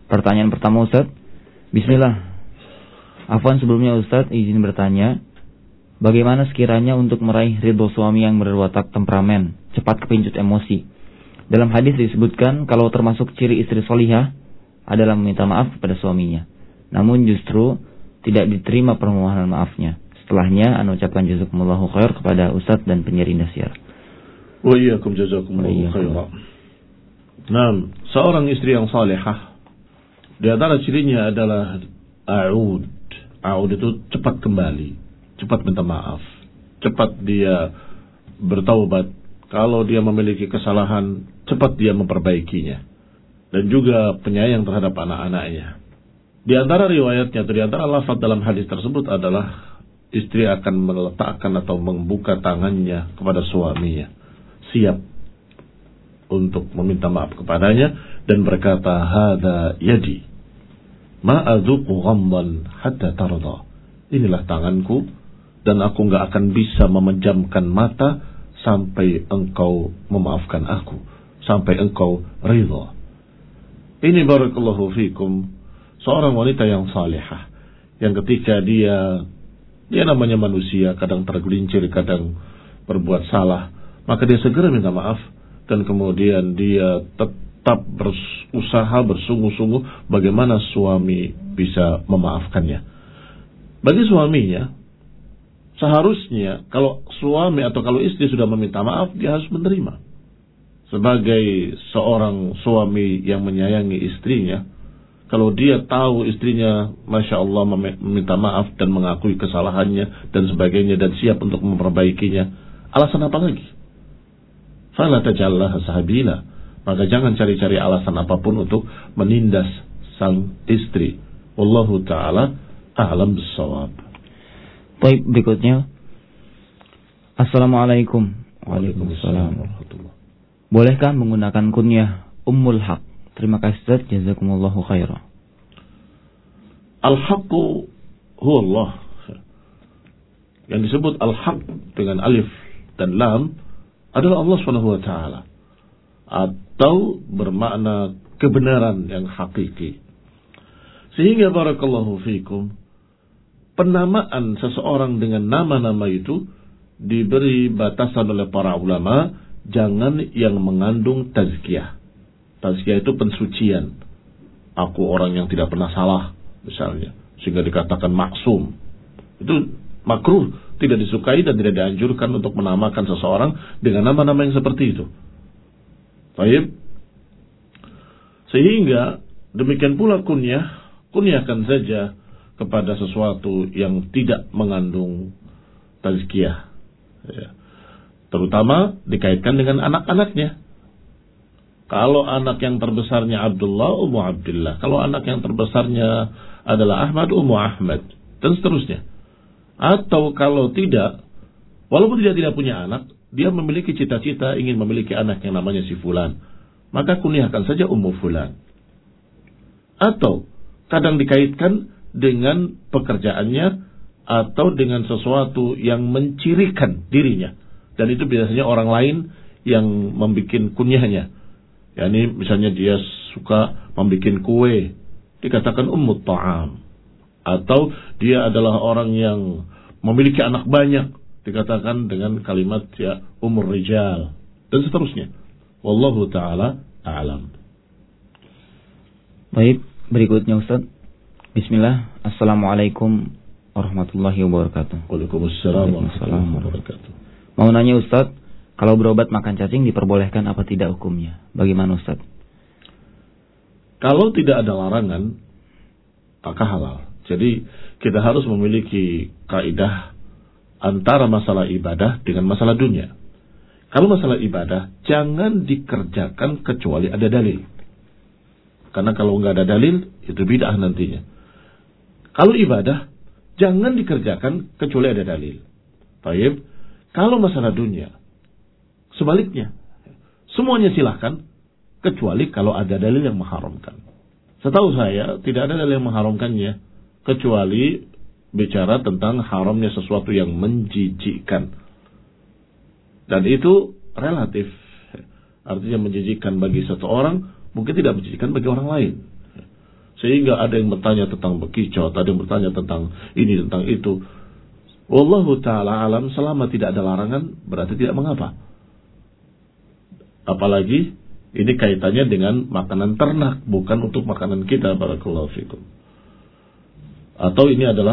Pertanyaan pertama Ustaz. Bismillah. Afwan, sebelumnya Ustaz izin bertanya, bagaimana sekiranya untuk meraih ridho suami yang berwatak temperamen, cepat kepincut emosi? Dalam hadis disebutkan kalau termasuk ciri istri solihah adalah meminta maaf kepada suaminya. Namun justru tidak diterima permohonan maafnya. Setelahnya ana ucapkan jazakumullahu khair kepada Ustaz dan penyiar Indosiar. Wa iyyakum jazakumullahu khairan. Nah, seorang istri yang salihah di antara cirinya adalah a'ud. A'ud itu cepat kembali, cepat minta maaf, cepat dia bertaubat. Kalau dia memiliki kesalahan, cepat dia memperbaikinya. Dan juga penyayang terhadap anak-anaknya. Di antara riwayatnya atau di antara lafaz dalam hadis tersebut adalah istri akan meletakkan atau membuka tangannya kepada suaminya, siap untuk meminta maaf kepadanya dan berkata, "Hadza yadi ma adzuqu ghamdan hatta tarda." Inilah tanganku dan aku enggak akan bisa memejamkan mata sampai engkau memaafkan aku, sampai engkau ridha. Ini barakallahu fikum seorang wanita yang salihah, yang ketika dia namanya manusia, kadang tergelincir, kadang berbuat salah, maka dia segera minta maaf dan kemudian dia tetap berusaha bersungguh-sungguh bagaimana suami bisa memaafkannya. Bagi suaminya, seharusnya kalau suami atau kalau istri sudah meminta maaf, dia harus menerima. Sebagai seorang suami yang menyayangi istrinya, kalau dia tahu istrinya Masya Allah meminta maaf dan mengakui kesalahannya dan sebagainya dan siap untuk memperbaikinya, alasan apa lagi? Fala tajallaha sahabila. Maka jangan cari-cari alasan apapun untuk menindas sang istri. Wallahu ta'ala a'lam bissawab. Baik, berikutnya. Assalamualaikum. Waalaikumsalam warahmatullahi. Bolehkah menggunakan kunyah Ummul Haq? Terima kasih Ustaz, jazakumullahu khairan. Al-Haqqu huwa Allah. Yang disebut Al-Haq dengan alif dan lam adalah Allah Subhanahu wa taala, atau bermakna kebenaran yang hakiki. Sehingga barakallahu fikum, penamaan seseorang dengan nama-nama itu diberi batasan oleh para ulama, jangan yang mengandung tazkiyah. Tazkiyah itu pensucian. Aku orang yang tidak pernah salah, misalnya, sehingga dikatakan maksum. Itu makruh, tidak disukai dan tidak dianjurkan untuk menamakan seseorang dengan nama-nama yang seperti itu. Baik. Sehingga demikian pula kunyahkan saja kepada sesuatu yang tidak mengandung tazkiyah. Ya. Terutama dikaitkan dengan anak-anaknya. Kalau anak yang terbesarnya Abdullah, Ummu Abdullah. Kalau anak yang terbesarnya adalah Ahmad, Ummu Ahmad. Dan seterusnya. Atau kalau tidak, walaupun dia tidak punya anak, dia memiliki cita-cita ingin memiliki anak yang namanya si Fulan, maka kunyahkan saja Ummu Fulan. Atau kadang dikaitkan dengan pekerjaannya atau dengan sesuatu yang mencirikan dirinya. Dan itu biasanya orang lain yang membuat kunyahnya. Yani misalnya dia suka membuat kue, dikatakan Ummut Ta'am. Atau dia adalah orang yang memiliki anak banyak, dikatakan dengan kalimat ya Ummur Rijal. Dan seterusnya. Wallahu ta'ala a'lam. Baik, berikutnya Ustaz. Bismillah. Assalamualaikum warahmatullahi wabarakatuh. Waalaikumsalam warahmatullahi wabarakatuh. Mau nanya Ustaz, kalau berobat makan cacing diperbolehkan apa tidak hukumnya? Bagaimana Ustaz? Kalau tidak ada larangan, maka halal. Jadi kita harus memiliki kaidah antara masalah ibadah dengan masalah dunia. Kalau masalah ibadah, jangan dikerjakan kecuali ada dalil. Karena kalau nggak ada dalil, itu bid'ah nantinya. Kalau ibadah, jangan dikerjakan kecuali ada dalil. Baik. Kalau masalah dunia, sebaliknya, semuanya silahkan, kecuali kalau ada dalil yang mengharamkan. Setahu saya, tidak ada dalil yang mengharamkannya, kecuali bicara tentang haramnya sesuatu yang menjijikkan. Dan itu relatif. Artinya menjijikkan bagi satu orang, mungkin tidak menjijikkan bagi orang lain. Sehingga ada yang bertanya tentang bekicot, ada yang bertanya tentang ini, tentang itu. Wallahu ta'ala alam, selama tidak ada larangan, berarti tidak mengapa. Apalagi ini kaitannya dengan makanan ternak, bukan untuk makanan kita. Barakallahu fikum. Atau ini adalah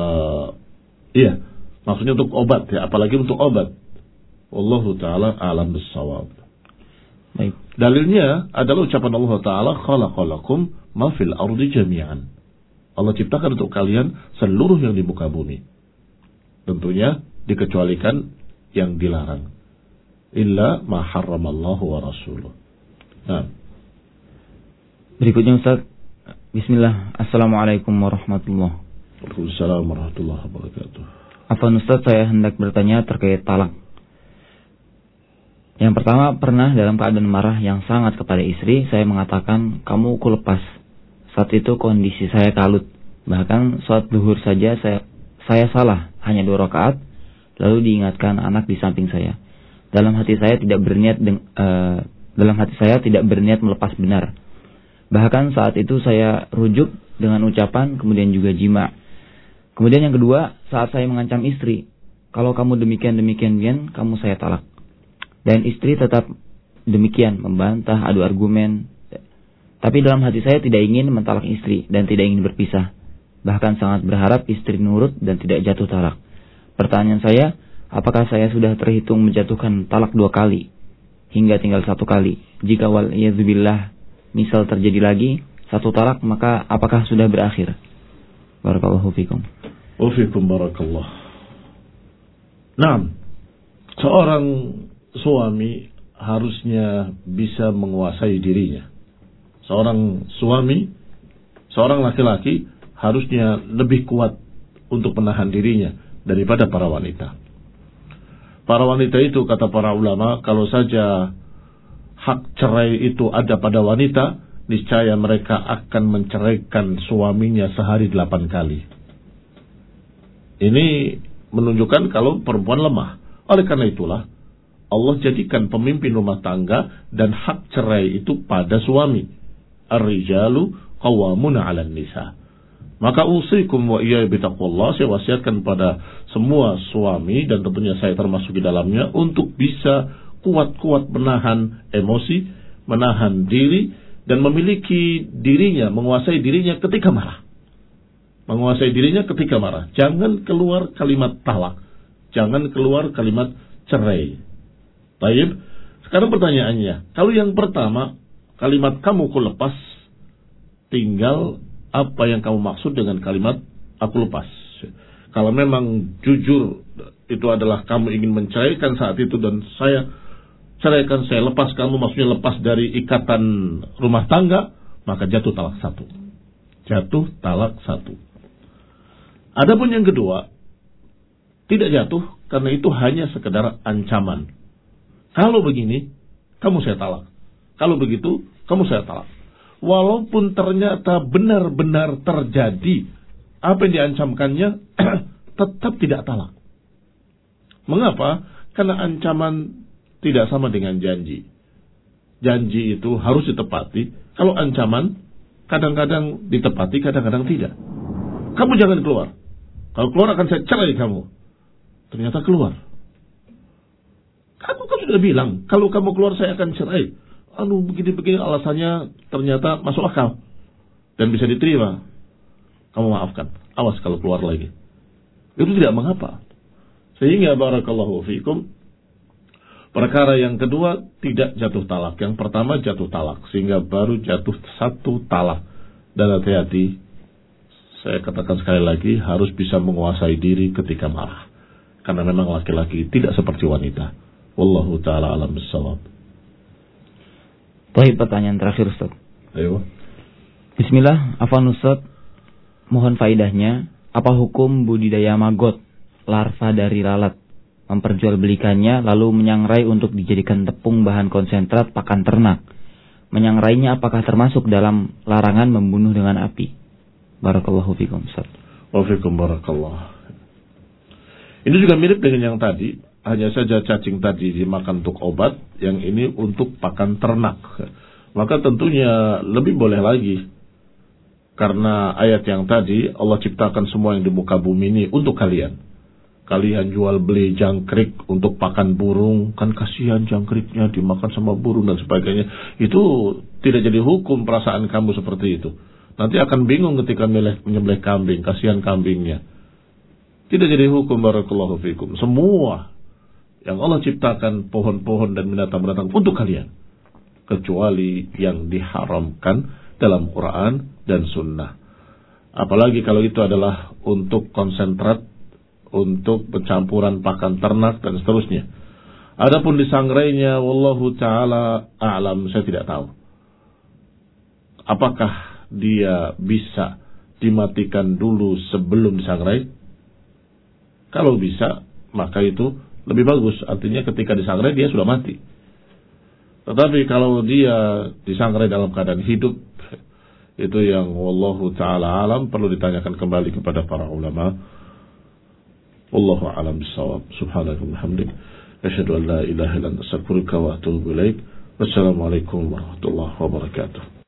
maksudnya untuk obat ya, apalagi untuk obat. Wallahu ta'ala alam bissawab. Baik. Dalilnya adalah ucapan Allah Ta'ala, khalaqalakum ma fil ardi jami'an. Allah ciptakan untuk kalian seluruh yang di muka bumi. Tentunya dikecualikan yang dilarang. Illa ma harramallahu wa rasuluh. Nah. Berikutnya Ustaz. Bismillah. Assalamualaikum warahmatullahi wabarakatuh. Waalaikumsalam warahmatullahi wabarakatuh. Afwan Ustaz, saya hendak bertanya terkait talak. Yang pertama, pernah dalam keadaan marah yang sangat kepada istri, saya mengatakan, kamu ku lepas. Saat itu kondisi saya kalut. Bahkan saat zuhur saja saya salah, hanya 2 rakaat, lalu diingatkan anak di samping saya. Dalam hati saya tidak berniat melepas benar. Bahkan saat itu saya rujuk dengan ucapan, kemudian juga jima. Kemudian yang kedua, saat saya mengancam istri, kalau kamu demikian, kamu saya talak. Dan istri tetap demikian, membantah, adu argumen. Tapi dalam hati saya tidak ingin mentalak istri dan tidak ingin berpisah. Bahkan sangat berharap istri nurut dan tidak jatuh talak. Pertanyaan saya, apakah saya sudah terhitung menjatuhkan talak 2 kali? Hingga tinggal 1 kali. Jika wal'iyadzubillah misal terjadi lagi 1 talak, maka apakah sudah berakhir? Barakallahu fikum. Wa fikum barakallah. Nah, seorang suami harusnya bisa menguasai dirinya. Seorang suami, seorang laki-laki harusnya lebih kuat untuk menahan dirinya daripada para wanita. Para wanita itu, kata para ulama, kalau saja hak cerai itu ada pada wanita, niscaya mereka akan menceraikan suaminya sehari 8 kali. Ini menunjukkan kalau perempuan lemah. Oleh karena itulah Allah jadikan pemimpin rumah tangga dan hak cerai itu pada suami. Ar-rijalu qawwamuna 'alan nisa. Maka usikum wa iyaya bitaqwallah, saya wasiatkan pada semua suami dan tentunya saya termasuk di dalamnya untuk bisa kuat-kuat menahan emosi, menahan diri dan memiliki dirinya, menguasai dirinya ketika marah. Menguasai dirinya ketika marah. Jangan keluar kalimat talak. Jangan keluar kalimat cerai. Baik, sekarang pertanyaannya, kalau yang pertama, kalimat kamu ku lepas, tinggal apa yang kamu maksud dengan kalimat aku lepas. Kalau memang jujur itu adalah kamu ingin menceraikan saat itu dan saya ceraikan, saya lepas kamu, maksudnya lepas dari ikatan rumah tangga, maka jatuh talak 1. Jatuh talak 1. Adapun yang kedua, tidak jatuh karena itu hanya sekedar ancaman. Kalau begini, kamu saya talak. Kalau begitu, kamu saya talak. Walaupun ternyata benar-benar terjadi apa yang diancamkannya, tetap tidak talak. Mengapa? Karena ancaman tidak sama dengan janji. Janji itu harus ditepati. Kalau ancaman, kadang-kadang ditepati, kadang-kadang tidak. Kamu jangan keluar. Kalau keluar akan saya cerai kamu. Ternyata keluar. Aku kan sudah bilang, kalau kamu keluar saya akan cerai. Begini-begini alasannya ternyata masuk akal. Dan bisa diterima. Kamu maafkan. Awas kalau keluar lagi. Itu tidak mengapa. Sehingga barakallahu fikum, perkara yang kedua tidak jatuh talak. Yang pertama jatuh talak. Sehingga baru jatuh 1 talak. Dan hati-hati, saya katakan sekali lagi, harus bisa menguasai diri ketika marah. Karena memang laki-laki tidak seperti wanita. Wallahu ta'ala alam bissawab. Baik, pertanyaan terakhir Ustaz. Ayo. Bismillah, afwan Ustaz, mohon faidahnya, apa hukum budidaya maggot, larva dari lalat, memperjualbelikannya lalu menyangrai untuk dijadikan tepung bahan konsentrat pakan ternak? Menyangrainya apakah termasuk dalam larangan membunuh dengan api? Barakallahu fikum Ustaz. Wa fikum barakallah. Ini juga mirip dengan yang tadi. Hanya saja cacing tadi dimakan untuk obat, yang ini untuk pakan ternak. Maka tentunya lebih boleh lagi Karena ayat yang tadi, Allah ciptakan semua yang di muka bumi ini untuk kalian. Kalian jual beli jangkrik untuk pakan burung, kan kasihan jangkriknya dimakan sama burung dan sebagainya. Itu tidak jadi hukum perasaan kamu seperti itu. Nanti akan bingung ketika menyembelih kambing, kasihan kambingnya. Tidak jadi hukum, barakallahu fikum. Semua yang Allah ciptakan, pohon-pohon dan binatang-binatang untuk kalian. Kecuali yang diharamkan dalam Quran dan Sunnah. Apalagi kalau itu adalah untuk konsentrat, untuk pencampuran pakan ternak dan seterusnya. Adapun disangrainya, wallahu ta'ala a'lam, saya tidak tahu. Apakah dia bisa dimatikan dulu sebelum disangrai? Kalau bisa, maka itu lebih bagus. Artinya ketika disangrai dia sudah mati. Tetapi kalau dia disangrai dalam keadaan hidup, itu yang wallahu ta'ala alam, perlu ditanyakan kembali kepada para ulama. Wallahu a'lam bissawab. Subhanaka wa bihamdika, asyhadu an la ilaha illa anta, astaghfiruka wa atubu ilaik. Wassalamualaikum warahmatullahi wabarakatuh.